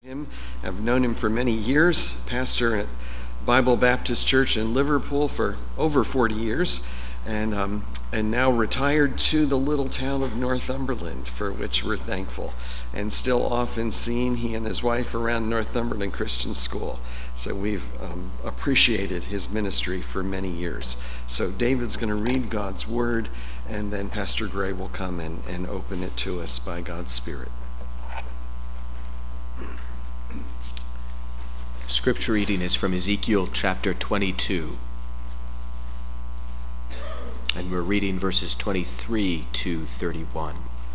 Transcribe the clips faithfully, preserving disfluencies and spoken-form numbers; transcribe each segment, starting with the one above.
him. I've known him for many years, pastor at Bible Baptist Church in Liverpool for over forty years, and um, and now retired to the little town of Northumberland, for which we're thankful, and still often seen he and his wife around Northumberland Christian School. So we've um, appreciated his ministry for many years. So David's going to read God's word, and then Pastor Gray will come and, and open it to us by God's Spirit. Scripture reading is from Ezekiel chapter twenty-two. And we're reading verses twenty-three to thirty-one.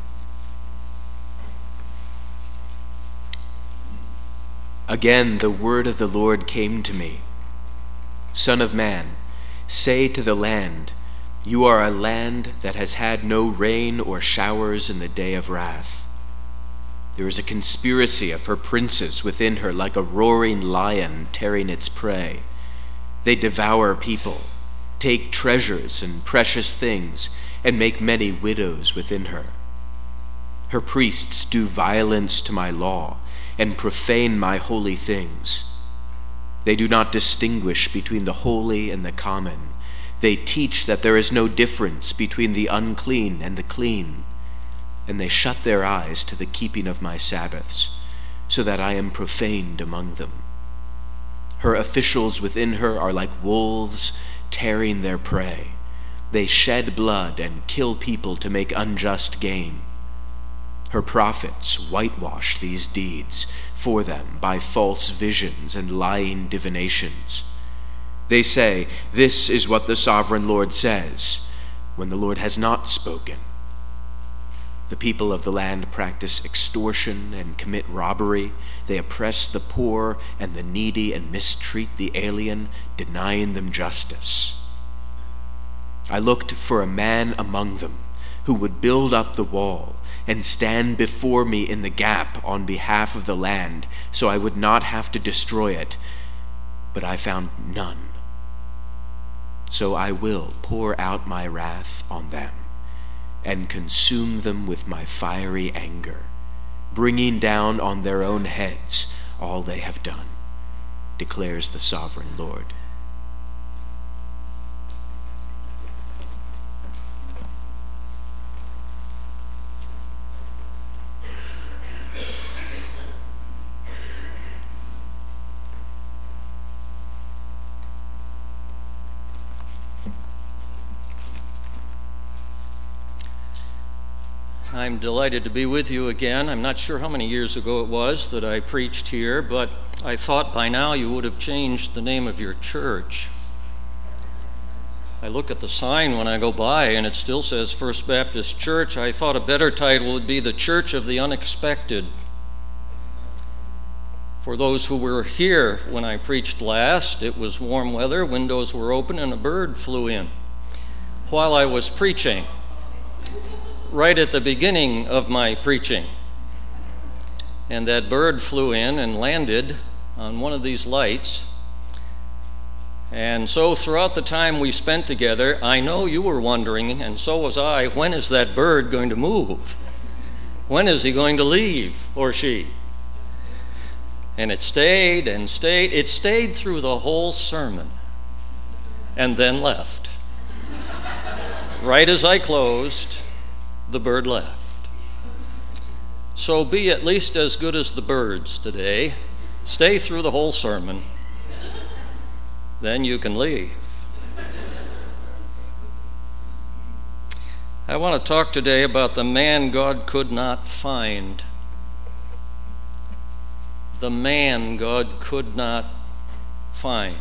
Again, the word of the Lord came to me. Son of man, say to the land, you are a land that has had no rain or showers in the day of wrath. There is a conspiracy of her princes within her, like a roaring lion tearing its prey. They devour people, take treasures and precious things, and make many widows within her. Her priests do violence to my law and profane my holy things. They do not distinguish between the holy and the common. They teach that there is no difference between the unclean and the clean. And they shut their eyes to the keeping of my Sabbaths, so that I am profaned among them. Her officials within her are like wolves tearing their prey. They shed blood and kill people to make unjust gain. Her prophets whitewash these deeds for them by false visions and lying divinations. They say, this is what the sovereign Lord says, when the Lord has not spoken. The people of the land practice extortion and commit robbery. They oppress the poor and the needy and mistreat the alien, denying them justice. I looked for a man among them who would build up the wall and stand before me in the gap on behalf of the land, so I would not have to destroy it, but I found none. So I will pour out my wrath on them and consume them with my fiery anger, bringing down on their own heads all they have done, declares the sovereign Lord. I'm delighted to be with you again. I'm not sure how many years ago it was that I preached here, but I thought by now you would have changed the name of your church. I look at the sign when I go by and it still says First Baptist Church. I thought a better title would be the Church of the Unexpected. For those who were here when I preached last, it was warm weather, windows were open, and a bird flew in while I was preaching. Right at the beginning of my preaching. And that bird flew in and landed on one of these lights. And so throughout the time we spent together, I know you were wondering, and so was I, when is that bird going to move? When is he going to leave, or she? And it stayed and stayed. It stayed through the whole sermon and then left. Right as I closed, the bird left. So be at least as good as the birds today. Stay through the whole sermon. Then you can leave. I want to talk today about the man God could not find. The man God could not find.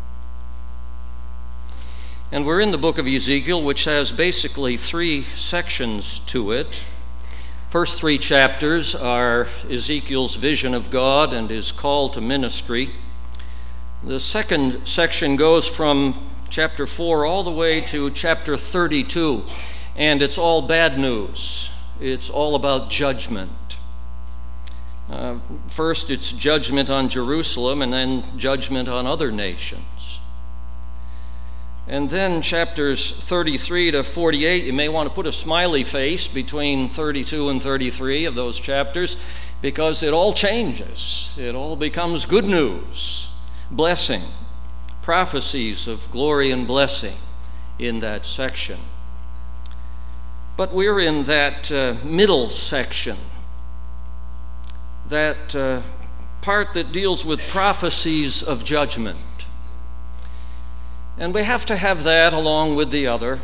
And we're in the book of Ezekiel, which has basically three sections to it. First three chapters are Ezekiel's vision of God and his call to ministry. The second section goes from chapter four all the way to chapter thirty-two, and it's all bad news. It's all about judgment. Uh, first, it's judgment on Jerusalem, and then judgment on other nations. And then chapters thirty-three to forty-eight, you may want to put a smiley face between thirty-two and thirty-three of those chapters, because it all changes. It all becomes good news, blessing, prophecies of glory and blessing in that section. But we're in that uh, middle section, that uh, part that deals with prophecies of judgment. And we have to have that along with the other.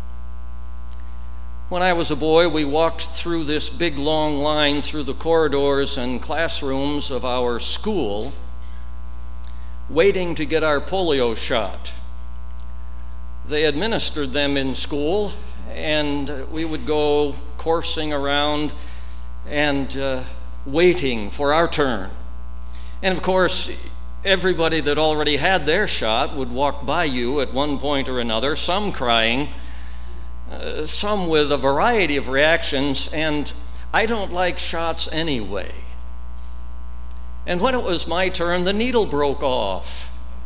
When I was a boy, we walked through this big long line through the corridors and classrooms of our school, waiting to get our polio shot. They administered them in school, and we would go coursing around and uh, waiting for our turn. And of course, everybody that already had their shot would walk by you at one point or another, some crying, uh, some with a variety of reactions, and I don't like shots anyway. And when it was my turn, the needle broke off.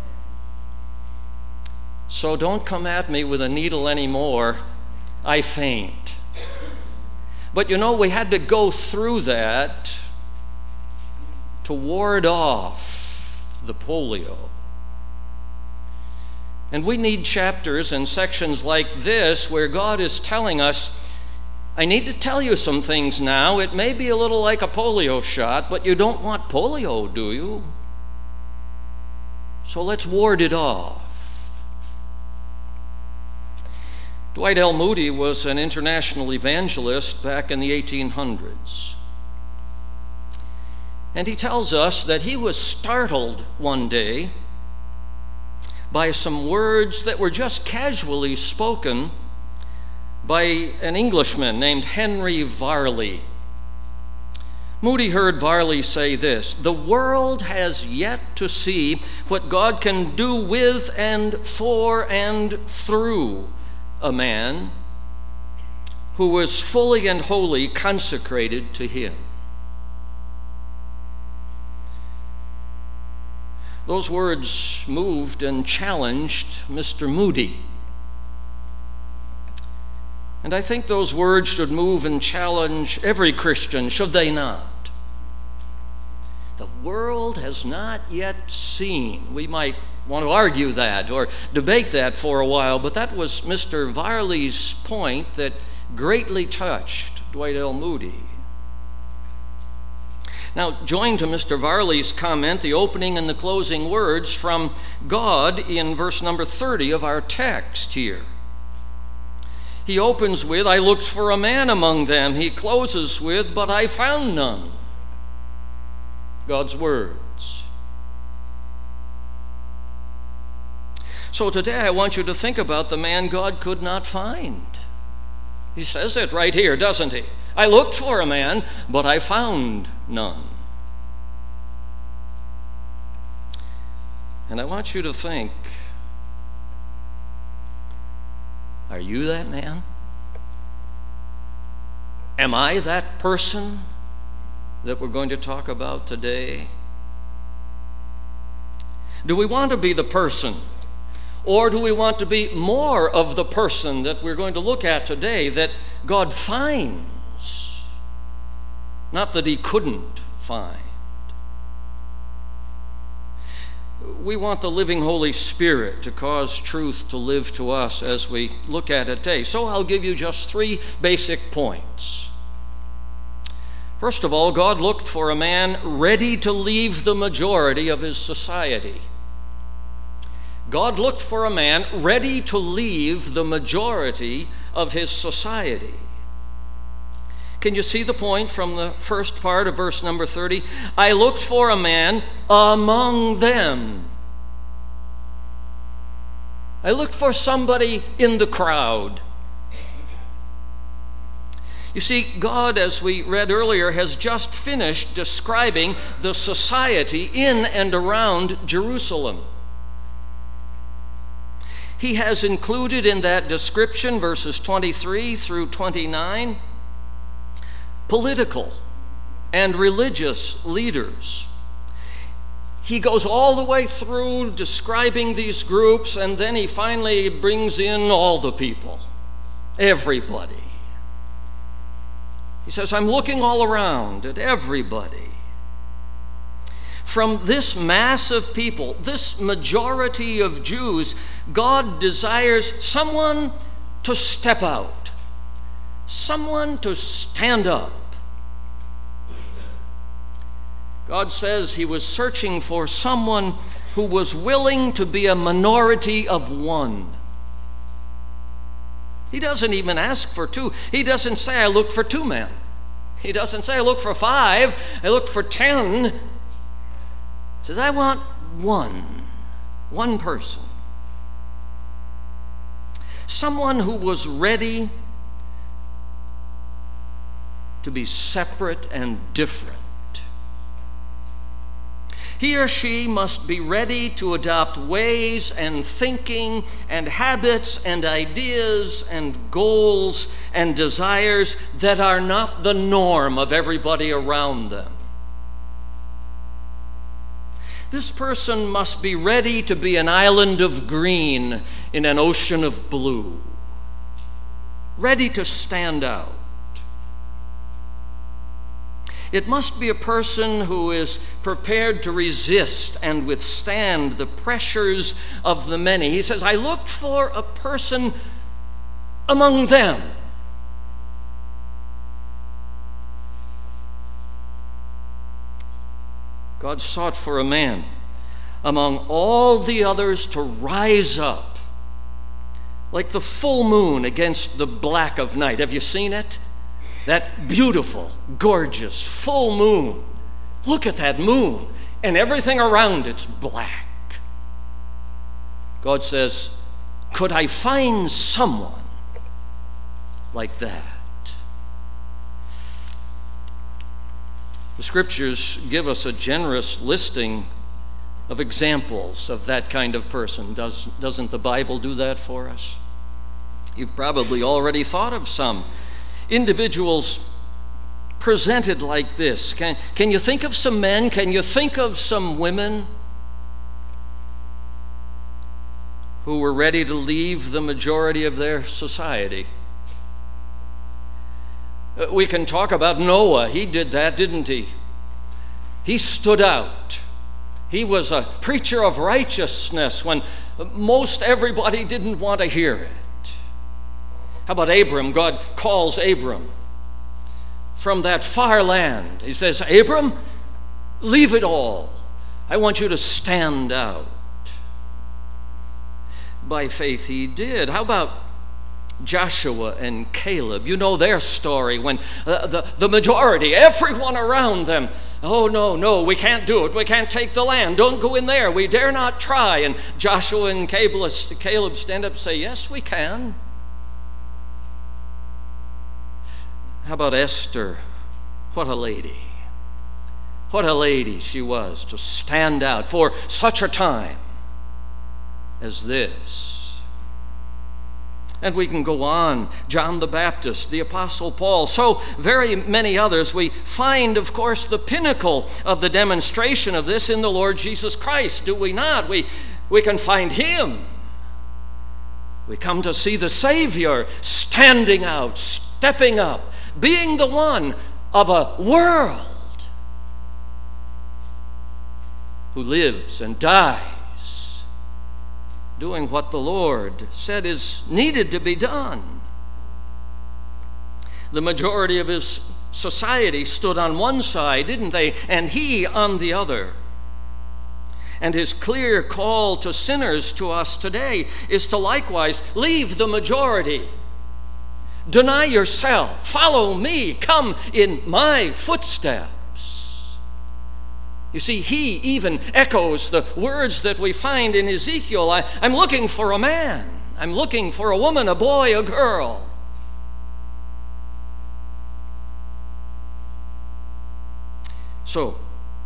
So don't come at me with a needle anymore. I faint. But you know, we had to go through that to ward off the polio. And we need chapters and sections like this where God is telling us, I need to tell you some things now. It may be a little like a polio shot, but you don't want polio, do you? So let's ward it off. Dwight L. Moody was an international evangelist back in the eighteen hundreds. And he tells us that he was startled one day by some words that were just casually spoken by an Englishman named Henry Varley. Moody heard Varley say this: "The world has yet to see what God can do with and for and through a man who was fully and wholly consecrated to him." Those words moved and challenged Mister Moody. And I think those words should move and challenge every Christian, should they not? The world has not yet seen. We might want to argue that or debate that for a while, but that was Mister Varley's point that greatly touched Dwight L. Moody. Now, join to Mister Varley's comment the opening and the closing words from God in verse number thirty of our text here. He opens with, "I looked for a man among them." He closes with, "But I found none." God's words. So today I want you to think about the man God could not find. He says it right here, doesn't he? I looked for a man, but I found none. And I want you to think, are you that man? Am I that person that we're going to talk about today? Do we want to be the person, or do we want to be more of the person that we're going to look at today that God finds, not that he couldn't find? We want the living Holy Spirit to cause truth to live to us as we look at it today. So I'll give you just three basic points. First of all, God looked for a man ready to leave the majority of his society. God looked for a man ready to leave the majority of his society. Can you see the point from the first part of verse number thirty? I looked for a man among them. I looked for somebody in the crowd. You see, God, as we read earlier, has just finished describing the society in and around Jerusalem. He has included in that description, verses twenty-three through twenty-nine, political and religious leaders. He goes all the way through describing these groups, and then he finally brings in all the people, everybody. He says, I'm looking all around at everybody. From this mass of people, this majority of Jews, God desires someone to step out, someone to stand up. God says he was searching for someone who was willing to be a minority of one. He doesn't even ask for two. He doesn't say, I looked for two men. He doesn't say, I looked for five. I looked for ten. He says, I want one. One person. Someone who was ready to be separate and different. He or she must be ready to adopt ways and thinking and habits and ideas and goals and desires that are not the norm of everybody around them. This person must be ready to be an island of green in an ocean of blue, ready to stand out. It must be a person who is prepared to resist and withstand the pressures of the many. He says, I looked for a person among them. God sought for a man among all the others to rise up like the full moon against the black of night. Have you seen it? That beautiful, gorgeous, full moon. Look at that moon, and everything around it's black. God says, could I find someone like that? The scriptures give us a generous listing of examples of that kind of person. Does, doesn't the Bible do that for us? You've probably already thought of some individuals presented like this. Can, can you think of some men? Can you think of some women who were ready to leave the majority of their society? We can talk about Noah. He did that, didn't he? He stood out. He was a preacher of righteousness when most everybody didn't want to hear it. How about Abram? God calls Abram from that far land. He says, Abram, leave it all. I want you to stand out. By faith he did. How about Joshua and Caleb? You know their story when uh, the, the majority, everyone around them, oh no, no, we can't do it. We can't take the land. Don't go in there. We dare not try. And Joshua and Caleb stand up and say, yes, we can. How about Esther? What a lady. What a lady she was to stand out for such a time as this. And we can go on. John the Baptist, the Apostle Paul, so very many others. We find, of course, the pinnacle of the demonstration of this in the Lord Jesus Christ, do we not? We, we can find him. We come to see the Savior standing out, stepping up, being the one of a world who lives and dies, doing what the Lord said is needed to be done. The majority of his society stood on one side, didn't they? And he on the other. And his clear call to sinners to us today is to likewise leave the majority. Deny yourself. Follow me. Come in my footsteps. You see, he even echoes the words that we find in Ezekiel. I, I'm looking for a man. I'm looking for a woman, a boy, a girl. So,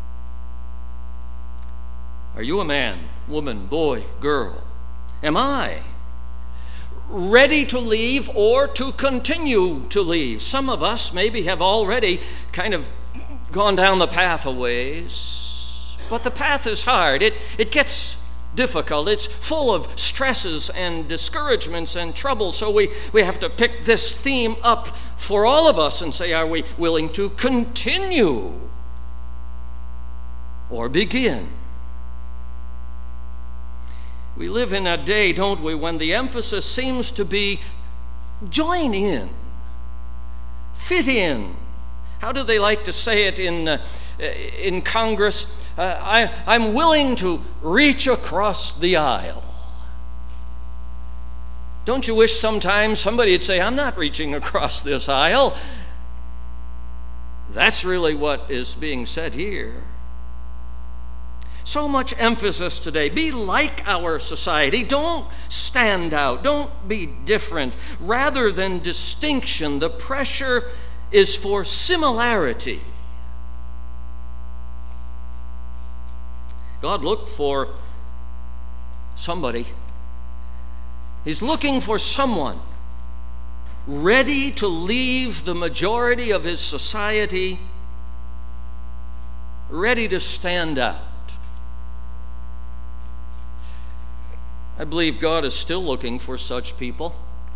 are you a man, woman, boy, girl? Am I ready to leave or to continue to leave? Some of us maybe have already kind of gone down the path a ways, but the path is hard. It, it gets difficult. It's full of stresses and discouragements and trouble. So we, we have to pick this theme up for all of us and say, are we willing to continue or begin? We live in a day, don't we, when the emphasis seems to be join in, fit in. How do they like to say it in, uh, in Congress? Uh, I, I'm willing to reach across the aisle. Don't you wish sometimes somebody would say, I'm not reaching across this aisle? That's really what is being said here. So much emphasis today. Be like our society. Don't stand out. Don't be different. Rather than distinction, the pressure is for similarity. God looked for somebody. He's looking for someone ready to leave the majority of his society, ready to stand out. I believe God is still looking for such people.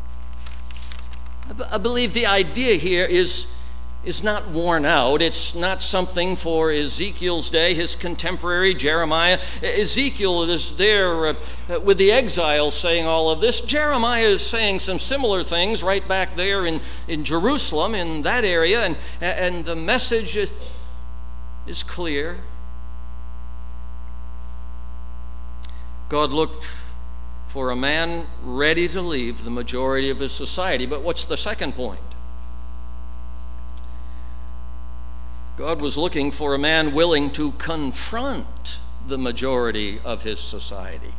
I, b- I believe the idea here is, is not worn out. It's not something for Ezekiel's day, his contemporary Jeremiah. Ezekiel is there uh, with the exiles saying all of this. Jeremiah is saying some similar things right back there in, in Jerusalem, in that area, and, and the message is, is clear. God looked for a man ready to leave the majority of his society. But what's the second point? God was looking for a man willing to confront the majority of his society.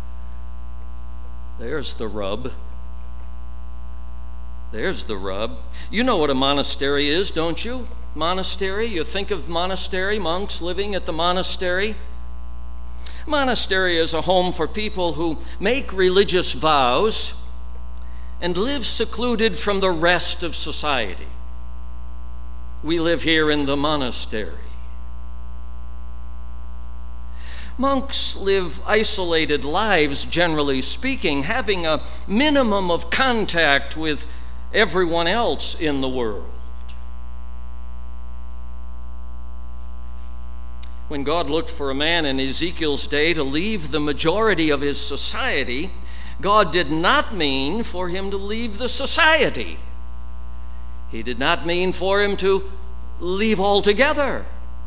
There's the rub. There's the rub. You know what a monastery is, don't you? Monastery, you think of monastery, monks living at the monastery. Monastery is a home for people who make religious vows and live secluded from the rest of society. We live here in the monastery. Monks live isolated lives, generally speaking, having a minimum of contact with everyone else in the world. When God looked for a man in Ezekiel's day to leave the majority of his society, God did not mean for him to leave the society. He did not mean for him to leave altogether,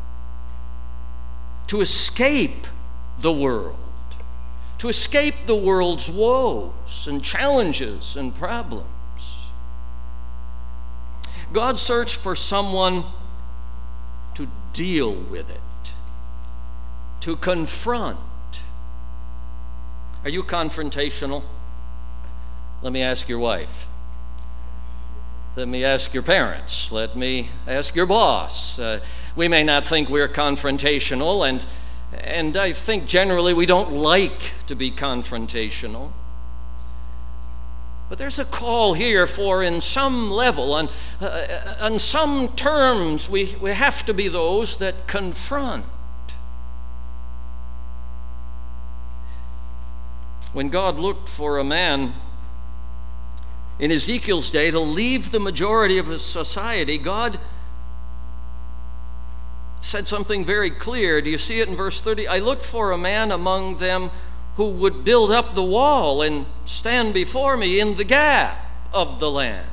to escape the world, to escape the world's woes and challenges and problems. God searched for someone to deal with it, to confront. Are you confrontational? Let me ask your wife. Let me ask your parents. Let me ask your boss. Uh, we may not think we're confrontational, and, and I think generally we don't like to be confrontational. But there's a call here for, in some level, on, uh, on some terms, we, we have to be those that confront. When God looked for a man in Ezekiel's day to leave the majority of his society, God said something very clear. Do you see it in verse thirty? I looked for a man among them who would build up the wall and stand before me in the gap of the land.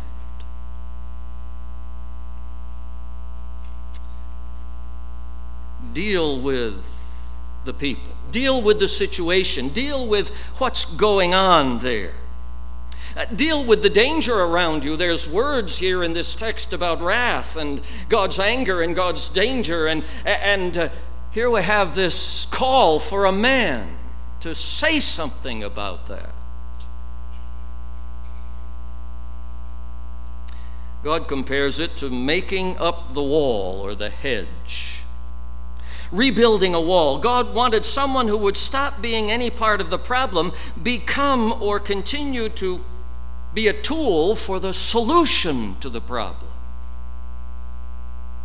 Deal with the people. Deal with the situation. Deal with what's going on there. Uh, deal with the danger around you. There's words here in this text about wrath and God's anger and God's danger. And, and uh, here we have this call for a man to say something about that. God compares it to making up the wall or the hedge. Rebuilding a wall. God wanted someone who would stop being any part of the problem, become or continue to be a tool for the solution to the problem.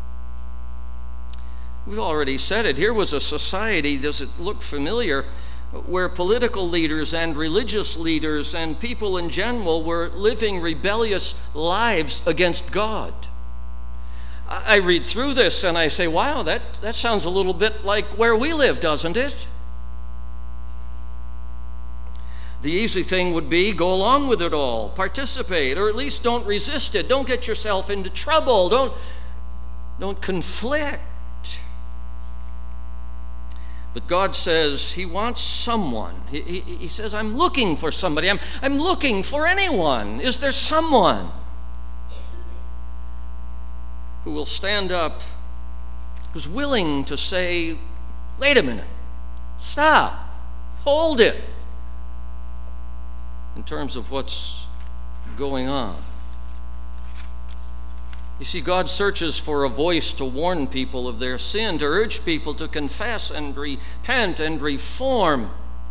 We've already said it. Here was a society, does it look familiar, where political leaders and religious leaders and people in general were living rebellious lives against God. I read through this and I say, wow, that, that sounds a little bit like where we live, doesn't it? The easy thing would be go along with it all, participate, or at least don't resist it. Don't get yourself into trouble. Don't, don't conflict. But God says he wants someone. He, he, he says, I'm looking for somebody. I'm, I'm looking for anyone. Is there someone who will stand up, who's willing to say, wait a minute, stop, hold it, in terms of what's going on? You see, God searches for a voice to warn people of their sin, to urge people to confess and repent and reform.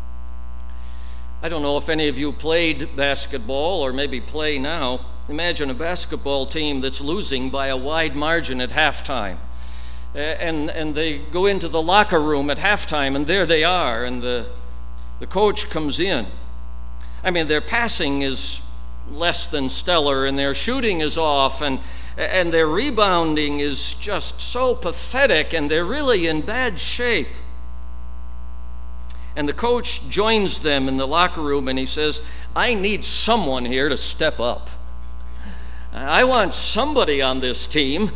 I don't know if any of you played basketball or maybe play now. Imagine a basketball team that's losing by a wide margin at halftime. And, and they go into the locker room at halftime, and there they are, and the, the coach comes in. I mean, their passing is less than stellar, and their shooting is off, and, and their rebounding is just so pathetic, and they're really in bad shape. And the coach joins them in the locker room, and he says, I need someone here to step up. I want somebody on this team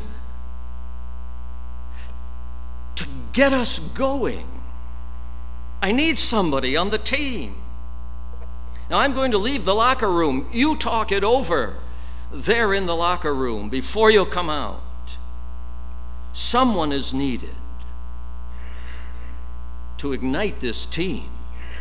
to get us going. I need somebody on the team. Now, I'm going to leave the locker room. You talk it over there in the locker room before you come out. Someone is needed to ignite this team.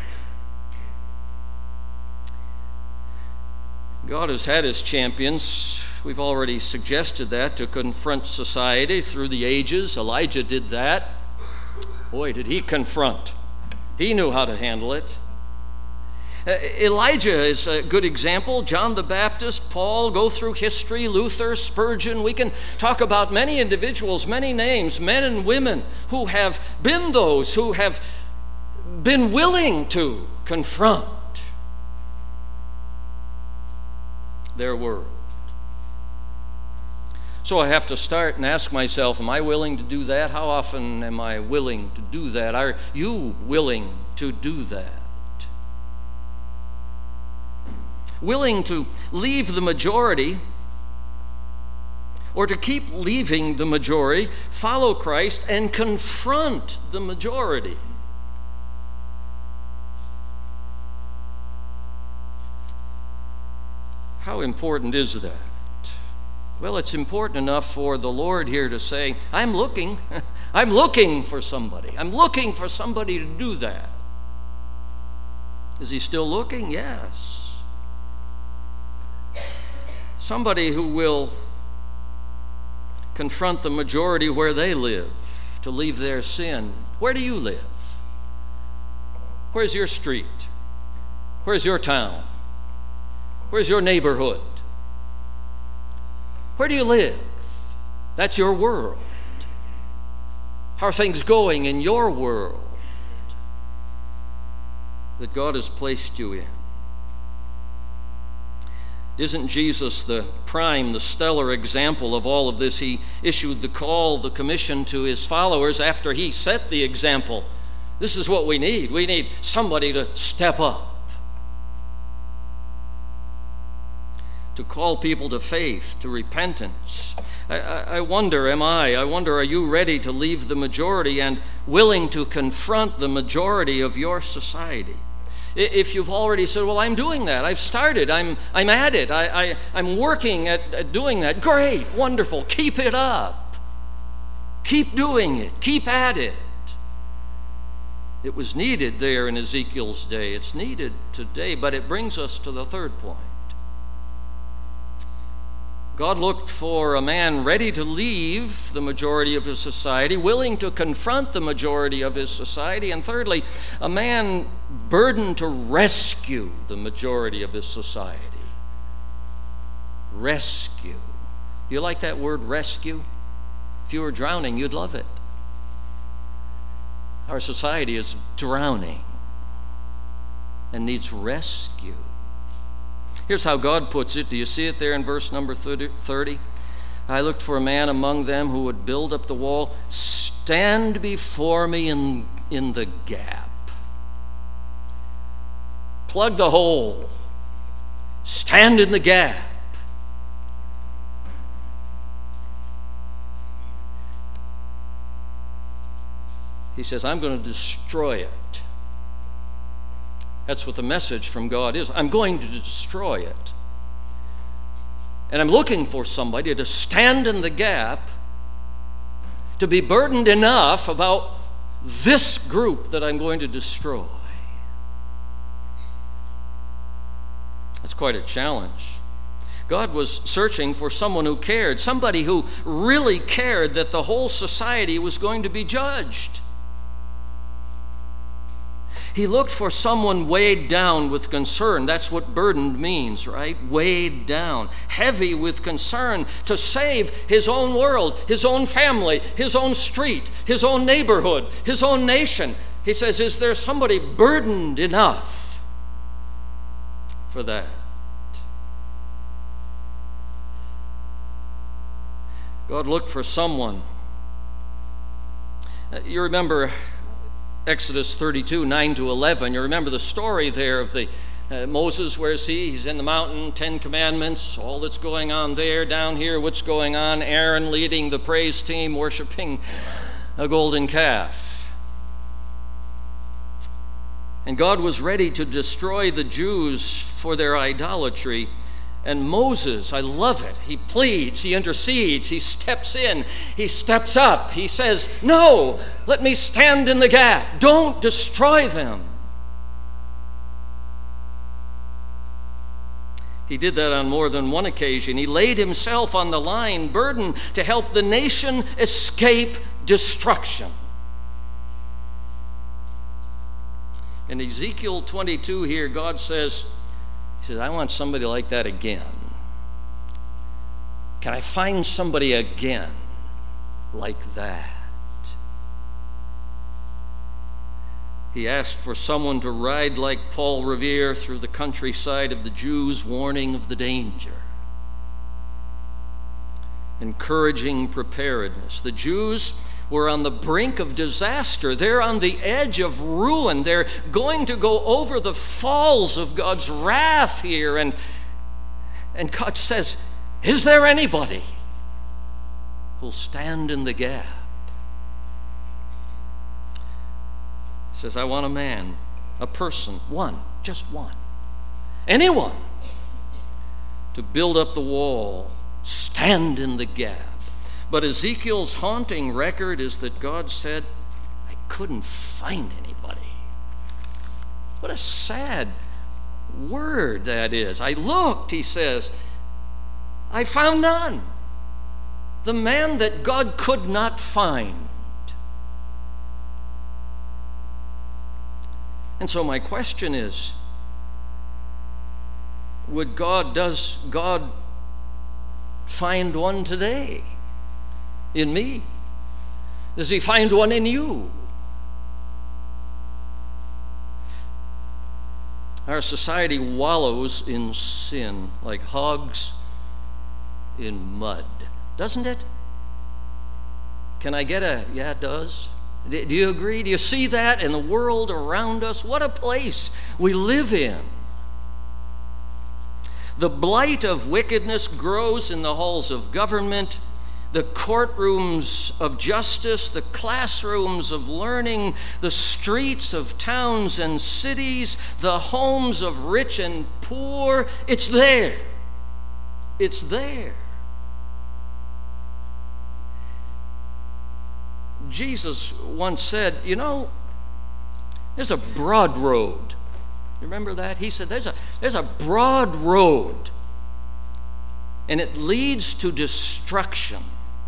God has had his champions. We've already suggested that, to confront society through the ages. Elijah did that. Boy, did he confront. He knew how to handle it. Uh, Elijah is a good example. John the Baptist, Paul, go through history, Luther, Spurgeon. We can talk about many individuals, many names, men and women who have been those who have been willing to confront their world. So I have to start and ask myself, am I willing to do that? How often am I willing to do that? Are you willing to do that? Willing to leave the majority, or to keep leaving the majority, follow Christ, and confront the majority? How important is that? Well, it's important enough for the Lord here to say, I'm looking. I'm looking for somebody. I'm looking for somebody to do that. Is he still looking? Yes. Somebody who will confront the majority where they live, to leave their sin. Where do you live? Where's your street? Where's your town? Where's your neighborhood? Where do you live? That's your world. How are things going in your world that God has placed you in? Isn't Jesus the prime, the stellar example of all of this? He issued the call, the commission to his followers after he set the example. This is what we need. We need somebody to step up, to call people to faith, to repentance. I, I, I wonder, am I? I wonder, are you ready to leave the majority and willing to confront the majority of your society? If you've already said, well, I'm doing that, I've started, I'm, I'm at it, I, I, I'm working at, at doing that, great, wonderful, keep it up. Keep doing it, keep at it. It was needed there in Ezekiel's day. It's needed today, but it brings us to the third point. God looked for a man ready to leave the majority of his society, willing to confront the majority of his society, and thirdly, a man burdened to rescue the majority of his society. Rescue. You like that word, rescue? If you were drowning, you'd love it. Our society is drowning. and needs rescue. Here's how God puts it. Do you see it there in verse number thirty? I looked for a man among them who would build up the wall, stand before me in, in the gap. Plug the hole. Stand in the gap. He says, I'm going to destroy it. That's what the message from God is. I'm going to destroy it. And I'm looking for somebody to stand in the gap, to be burdened enough about this group that I'm going to destroy. That's quite a challenge. God was searching for someone who cared, somebody who really cared that the whole society was going to be judged. He looked for someone weighed down with concern. That's what burdened means, right? Weighed down, heavy with concern to save his own world, his own family, his own street, his own neighborhood, his own nation. He says, is there somebody burdened enough for that? God looked for someone. You remember Exodus thirty-two, nine to eleven. You remember the story there of the uh, Moses, where is he? He's in the mountain, Ten Commandments, all that's going on there. Down here, what's going on? Aaron leading the praise team, worshiping a golden calf. And God was ready to destroy the Jews for their idolatry. And Moses, I love it, he pleads, he intercedes, he steps in, he steps up, he says, no, let me stand in the gap, don't destroy them. He did that on more than one occasion. He laid himself on the line, burdened to help the nation escape destruction. In Ezekiel twenty-two here, God says, He says, I want somebody like that again. Can I find somebody again like that? He asked for someone to ride like Paul Revere through the countryside of the Jews, warning of the danger, encouraging preparedness. The Jews were on the brink of disaster. They're on the edge of ruin. They're going to go over the falls of God's wrath here. And, and God says, is there anybody who'll stand in the gap? He says, I want a man, a person, one, just one, anyone, to build up the wall, stand in the gap. But Ezekiel's haunting record is that God said, I couldn't find anybody. What a sad word that is. I looked, he says, I found none. The man that God could not find. And so my question is, would God, does God find one today? In me? Does he find one in you? Our society wallows in sin like hogs in mud, doesn't it? Can I get a, yeah, it does? Do you agree? Do you see that in the world around us? What a place we live in. The blight of wickedness grows in the halls of government, the courtrooms of justice, the classrooms of learning, the streets of towns and cities, the homes of rich and poor. It's there. It's there. Jesus once said, you know, there's a broad road. You remember that? He said, there's a, there's a broad road, and it leads to destruction.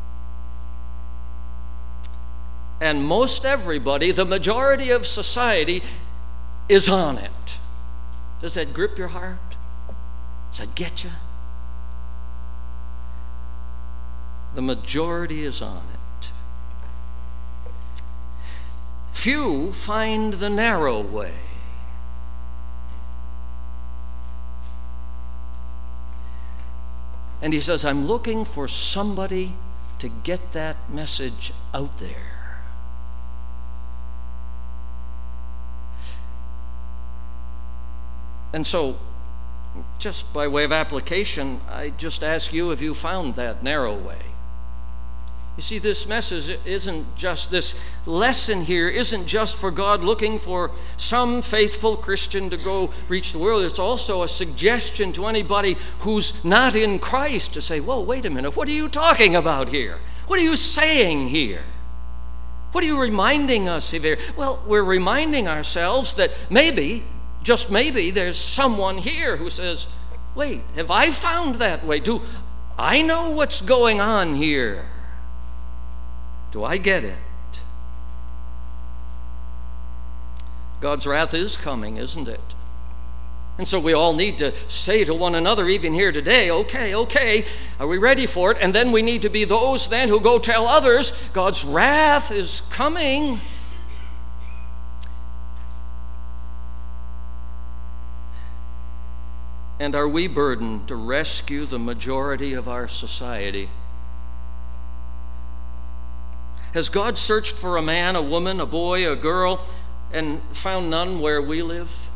And most everybody, the majority of society, is on it. Does that grip your heart? Does that get you? The majority is on it. Few find the narrow way. And he says, I'm looking for somebody to get that message out there. And so, just by way of application, I just ask you if you found that narrow way. You see, this message isn't just, this lesson here isn't just for God looking for some faithful Christian to go reach the world. It's also a suggestion to anybody who's not in Christ to say, whoa, wait a minute, what are you talking about here? What are you saying here? What are you reminding us of here? Well, we're reminding ourselves that maybe, just maybe, there's someone here who says, wait, have I found that way? Do I know what's going on here? Do I get it? God's wrath is coming, isn't it? And so we all need to say to one another, even here today, okay, okay, are we ready for it? And then we need to be those then who go tell others, God's wrath is coming. And are we burdened to rescue the majority of our society? Has God searched for a man, a woman, a boy, a girl, and found none where we live?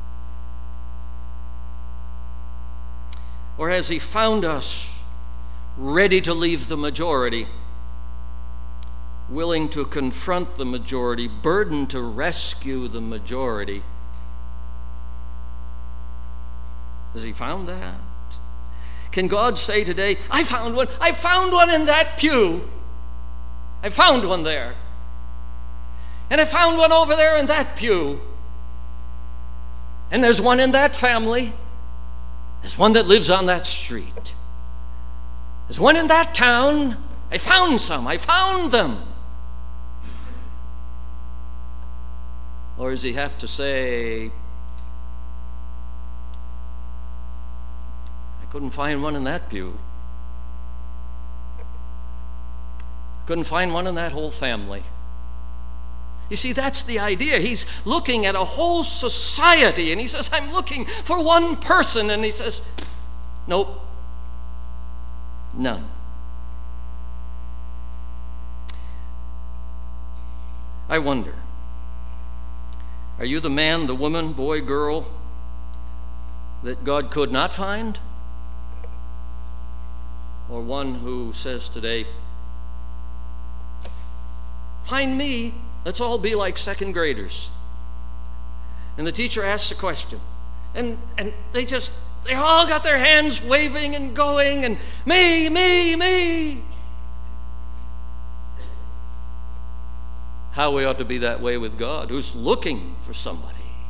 Or has he found us ready to leave the majority, willing to confront the majority, burdened to rescue the majority? Has he found that? Can God say today, I found one, I found one in that pew. I found one there. And I found one over there in that pew. And there's one in that family. There's one that lives on that street. There's one in that town. I found some. I found them. Or does he have to say, I couldn't find one in that pew. Couldn't find one in that whole family. You see, that's the idea. He's looking at a whole society, and he says, I'm looking for one person. And he says, nope, none. I wonder, are you the man, the woman, boy, girl that God could not find? Or one who says today, find me. Let's all be like second graders. And the teacher asks a question. And, and they just, they all got their hands waving and going and me, me, me. How we ought to be that way with God, who's looking for somebody.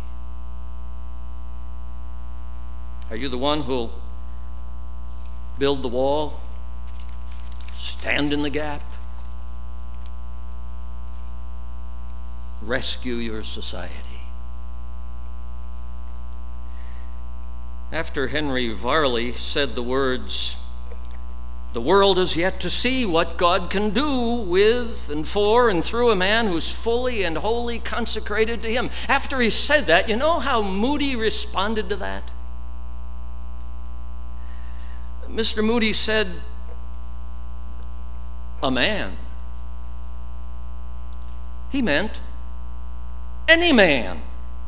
Are you the one who'll build the wall, stand in the gap, rescue your society? After Henry Varley said the words, the world is yet to see what God can do with and for and through a man who's fully and wholly consecrated to him. After he said that, you know how Moody responded to that? Mister Moody said, a man. He meant any man.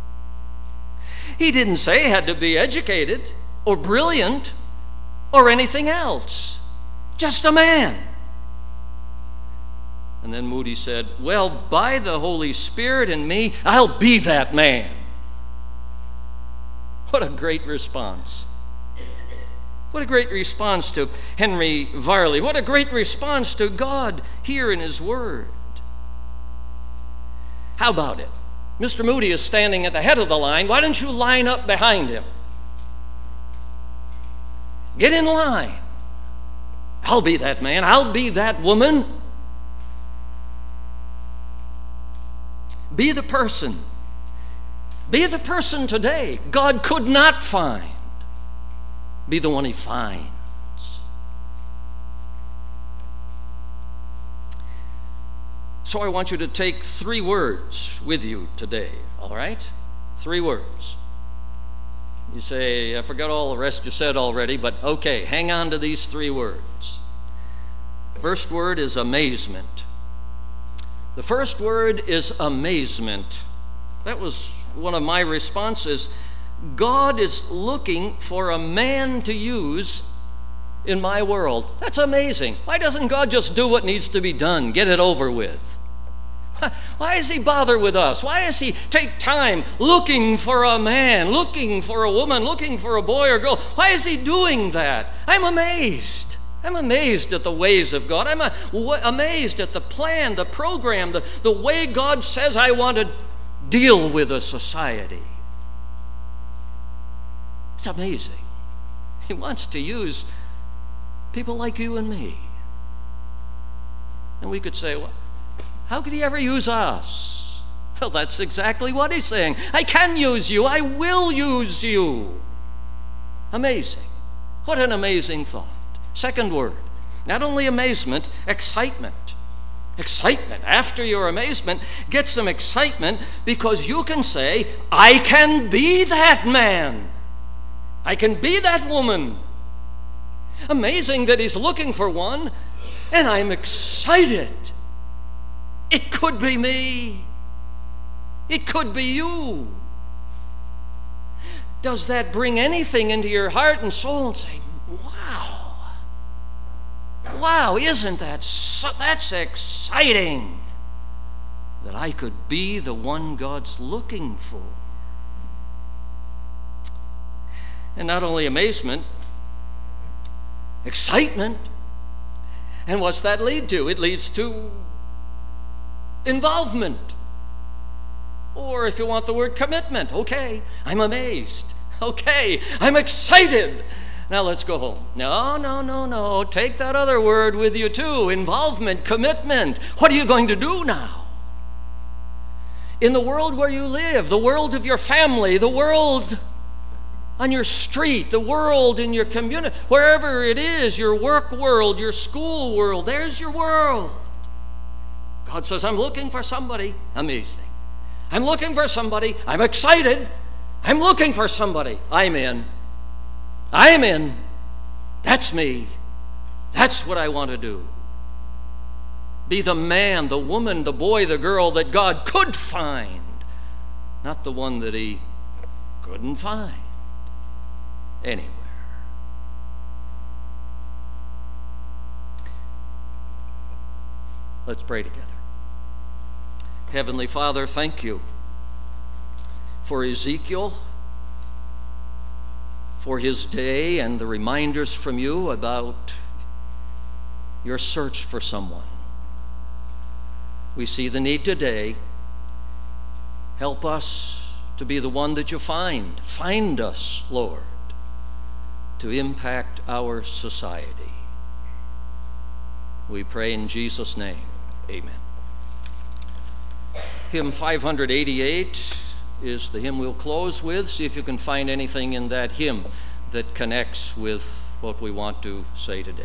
He didn't say he had to be educated or brilliant or anything else. Just a man. And then Moody said, well, by the Holy Spirit in me, I'll be that man. What a great response. What a great response to Henry Varley. What a great response to God here in his word. How about it? Mister Moody is standing at the head of the line. Why don't you line up behind him? Get in line. I'll be that man. I'll be that woman. Be the person. Be the person today God could not find. Be the one he finds. So I want you to take three words with you today, all right? Three words. You say, I forgot all the rest you said already, but okay, hang on to these three words. First word is amazement. The first word is amazement. That was one of my responses. God is looking for a man to use in my world. That's amazing. Why doesn't God just do what needs to be done, get it over with? Why does he bother with us? Why does he take time looking for a man, looking for a woman, looking for a boy or girl? Why is he doing that? I'm amazed. I'm amazed at the ways of God. I'm a, w- amazed at the plan, the program, the, the way God says I want to deal with a society. It's amazing. He wants to use people like you and me. And we could say, well, how could he ever use us? Well, that's exactly what he's saying. I can use you. I will use you. Amazing. What an amazing thought. Second word, not only amazement, excitement. Excitement. After your amazement, get some excitement because you can say, I can be that man. I can be that woman. Amazing that he's looking for one, and I'm excited. It could be me. It could be you. Does that bring anything into your heart and soul and say, wow, wow, isn't that so, that's exciting that I could be the one God's looking for? And not only amazement, excitement. And what's that lead to? It leads to involvement. Or if you want the word commitment, okay, I'm amazed. Okay, I'm excited. Now let's go home. No, no, no, no. Take that other word with you too. Involvement, commitment. What are you going to do now? In the world where you live, the world of your family, the world on your street, the world in your community, wherever it is, your work world, your school world, there's your world. God says, I'm looking for somebody amazing. I'm looking for somebody. I'm excited. I'm looking for somebody. I'm in. I'm in. That's me. That's what I want to do. Be the man, the woman, the boy, the girl that God could find, not the one that he couldn't find anywhere. Let's pray together. Heavenly Father, thank you for Ezekiel, for his day and the reminders from you about your search for someone. We see the need today. Help us to be the one that you find. Find us, Lord, to impact our society. We pray in Jesus' name. Amen. Hymn five eighty-eight is the hymn we'll close with. See if you can find anything in that hymn that connects with what we want to say today.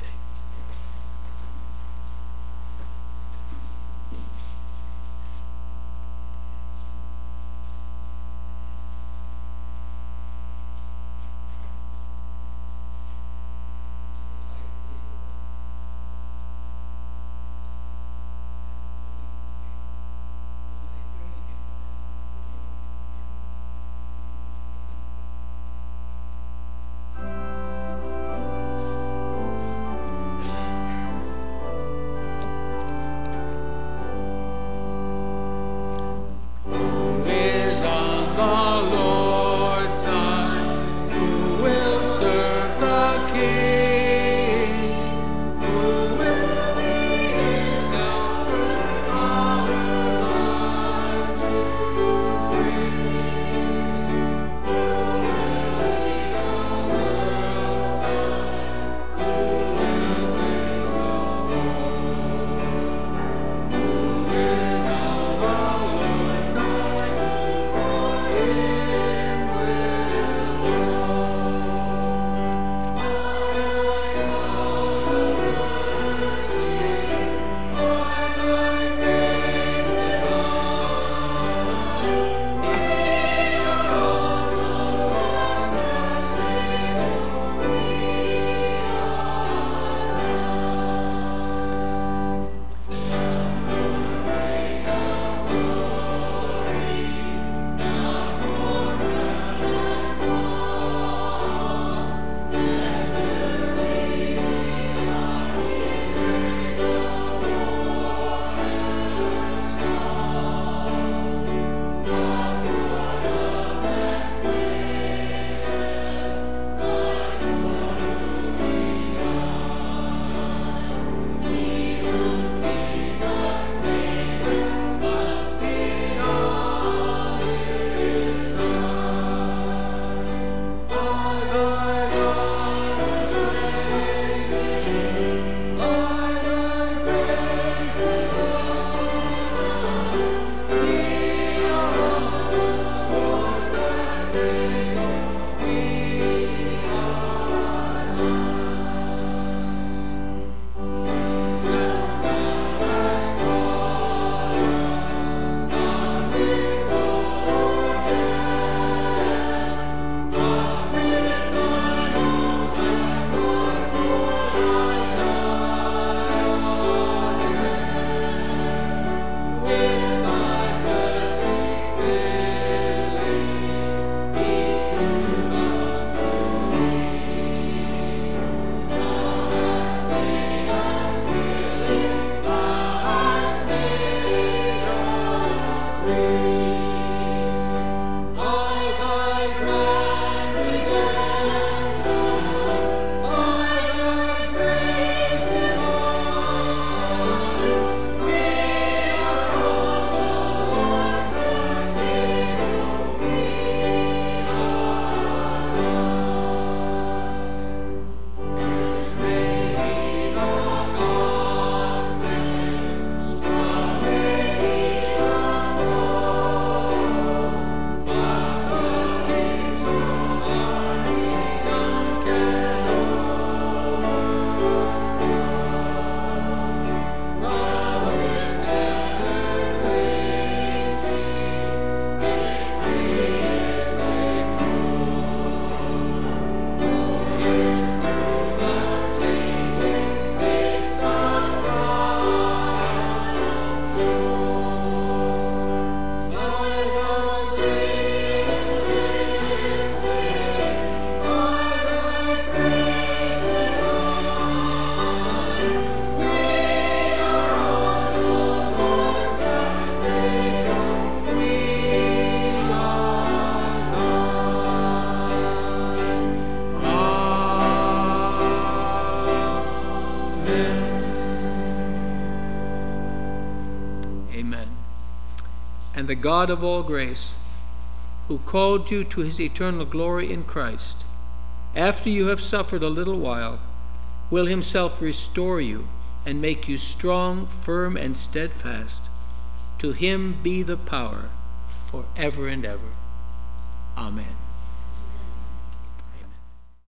the God of all grace, who called you to his eternal glory in Christ, after you have suffered a little while, will himself restore you and make you strong, firm, and steadfast. To him be the power forever and ever. Amen.